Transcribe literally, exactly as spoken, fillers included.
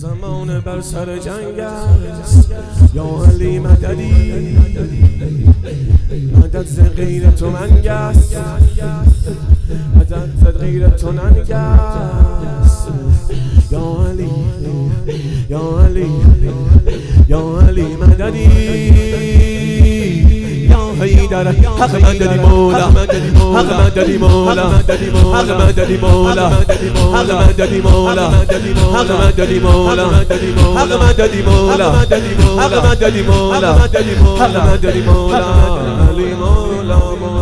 زمان بر سر جنگ است یا علی مددی، مدد ز غیر تو ننگ است، مدد ز غیر تو ننگ است یا علی یا علی یا علی مددی حیدر حق مددی مولا حق مددی مولا حق مددی مولا حق مددی مولا حق مددی مولا حق مددی مولا حق مددی مولا حق مددی مولا علی مولا